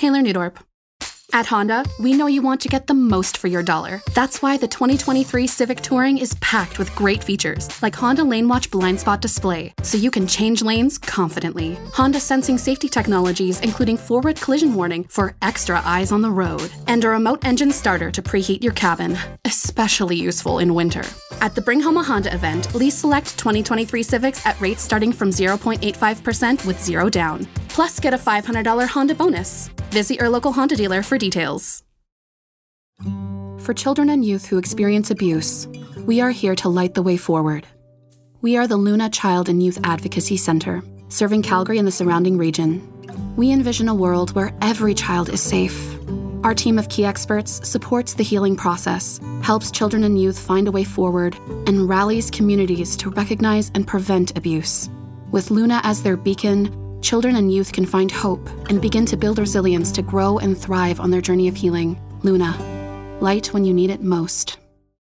Taylor Newdorp. At Honda, we know you want to get the most for your dollar. That's why the 2023 Civic Touring is packed with great features, like Honda Lane Watch blind spot display, so you can change lanes confidently. Honda sensing safety technologies, including forward collision warning for extra eyes on the road, and a remote engine starter to preheat your cabin, especially useful in winter. At the Bring Home a Honda event, lease select 2023 Civics at rates starting from 0.85% with zero down. Plus, get a $500 Honda bonus. Visit your local Honda dealer for details. For children and youth who experience abuse, we are here to light the way forward. We are the Luna Child and Youth Advocacy Center, serving Calgary and the surrounding region. We envision a world where every child is safe. Our team of key experts supports the healing process, helps children and youth find a way forward, and rallies communities to recognize and prevent abuse. With Luna as their beacon, children and youth can find hope and begin to build resilience to grow and thrive on their journey of healing. Luna, light when you need it most.